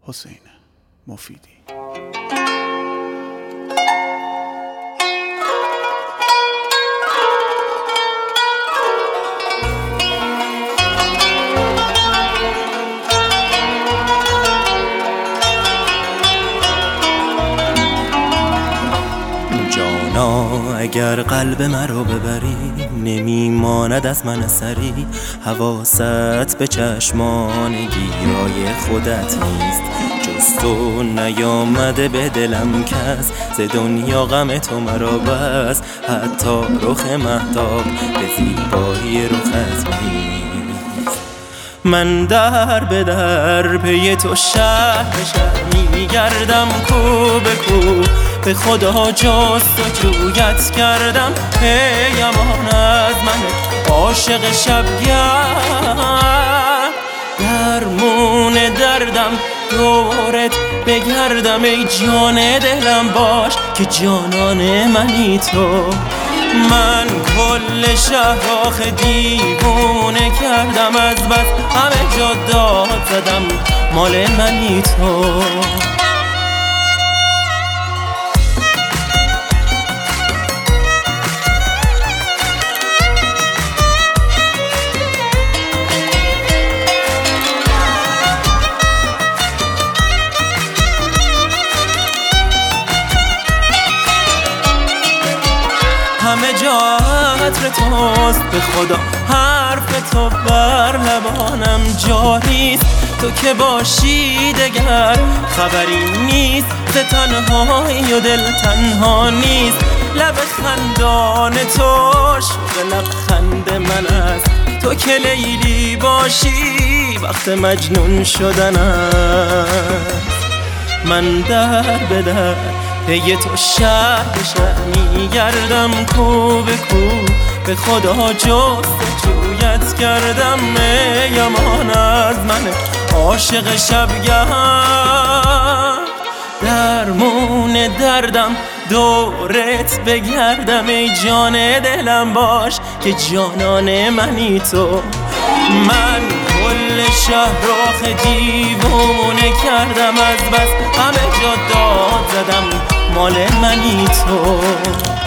حسین مفیدی. اگر قلب مرا ببری نمیماند از من اثری، حواست به چشمان گیرای خودت نیست، جز تو نیامده به دلم کس، ز دنیا غم تو مرا بس، حتی رخ مهتاب به زیبایی رخت نیست. من در به در پی تو شهر به شهر میگردم، کو به کو به خدا جستجویت کردم، ای امان از من عاشق شبگرد. درمون دردم دورت بگردم، ای جان دلم باش که جانان منی تو. من کل شهر آخه دیوونه کردم، از بس همه جا داد زدم مال منی تو. همه جا عطر توست به خدا، حرف تو بر لبانم جاریست، تو که باشی دگر خبری نیست، ز تنهایی و دل تنها نیست. لب خندان تو شوق لبخند من است، تو که لیلی باشی وقت مجنون شدن است. من در به در پی تو شهر به شهر میگردم، کو به کو به خدا جستجویت کردم، ای امان از من عاشق شبگرد. درمون دردم دورت بگردم، ای جان دلم باش که جانان منی تو. من کل شهر آخه دیوونه کردم، از بس همه جا داد زدم مال منی تو.